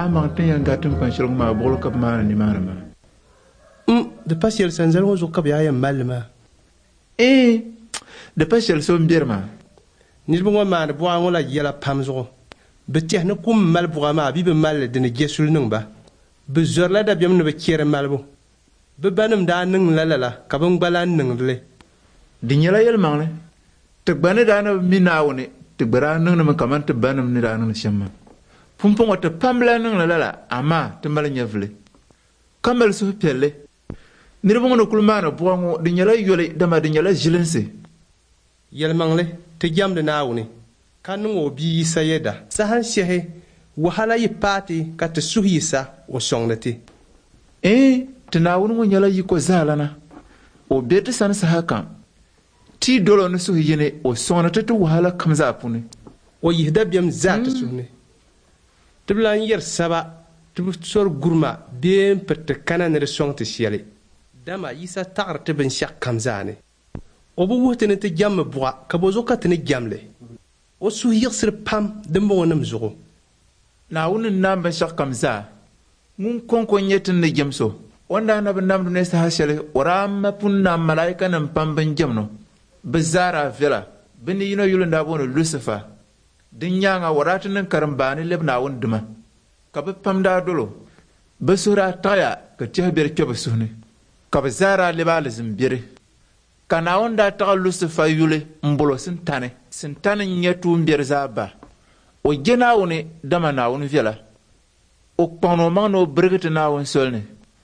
mang tin yang gatum kan shirung ma bol kap ma ni ma ma de pas yel sanzal wo zo kab ya ya malma de pas yel so mbirma ni bo ma de bo ngola yela pam zo be teh ne kum mal bo ma bi be mal de ne gesul nung ba be zor la da biam ne be kire mal bo be banam da nung la ka bon balan nung le dinyala yel mang le te bane da na minawne te bara nung na kaman te banam ni da nung shamma pumpong te pamla nung la ama te mal nyavle kamal so pelle nirbo ngono kulmana buango dinyala yole dama dinyala jilense yel mangle te jam de nawne kanungo bi sayeda sahan shehe wahala yi pati ka te suhisa o songnati te nawun ngo nyala yiko zalana o bete san sahaka ti dolo no suhi yene o songnati to wahala kamza apune o yihda biam zata suhne tiblan yer saba tib sor gurma bien pette kanane songte shiale dama yisa tagar te ben shak kamzane o bu wotene te jam bwa ka bozo ka te ne jamle o su yirsir pam de mo nam zugo na wun nam ben shak kamza mun konko nyetin ne jamso wanda na ben nam ne sa hashele orama punna malaika nam pam ben jamno bezara vela ben yino yulunda bono lucifer din nyanga waratin karambani lebna wun duma ka be pam da dolo besura taya ka tihber ke besune ka be zara lebal zimbire kana onda ta lucifer yule mbolo sintane nyetu mbir zaba o gena woni dama na woni vela o kpano mano brigete na won solne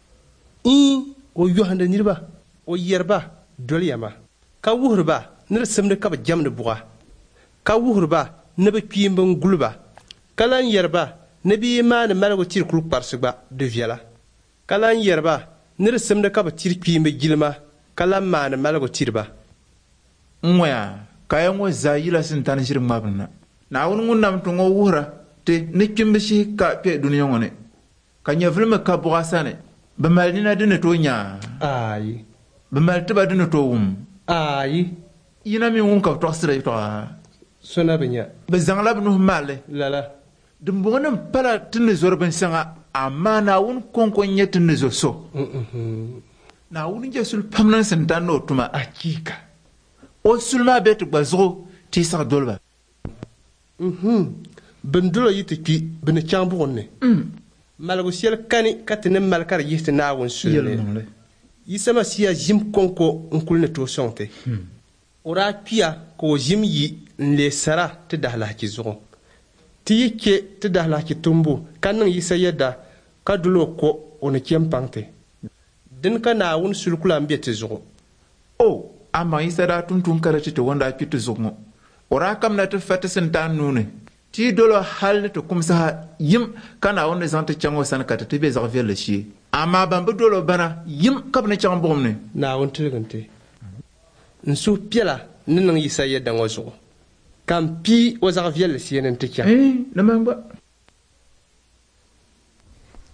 o yohanda nirba o yerba doliyama ka wuhurba nir simde ka jamde buga ka wuhurba ne be kiyimben gulba kalan yerba ne bi man malgo tir kul parsba de viala kalan yerba nir simde ka tir kiyimbe gilma kala man malgo tirba moya kayan wo zayila sintane shir mabna na won ngunam to ngo wura te ne kimbe shi ka pe duniya ngone kanya filme ka bwasane be malina dine to nya ai be maltiba dine to ai ina mi ngun ka to sire to sona benya be zangla bnu male lala dumbonam pala tinne zorben sanga amana won konko nyet ne zo so na won jesul pamnan sentan no tuma akika o sulma bet gbazo ti sa dolba bendulo yiti ki ben chamburne malgo siel kani katene malkar yiti na won sulne yisama siya jim konko nkulne to sonte ora pia ko jim yi le sara te dahla ki zo ti yike te dahla ki tumbu kanan yisa yeda kadulo ko on kempante den kana won sulkula mbete zo amma yisa da tuntun karati to wanda pitu zo ora kam na te fata sentan nune ti dolo hal to kumsa yim kana won zante chango san kata te be za vele shi amma ban dolo bana yim kab ne chang bomne na won tirgante nsu piela ninan yisa yeda ngozo kam pi o za vele shi nen te kya na mamba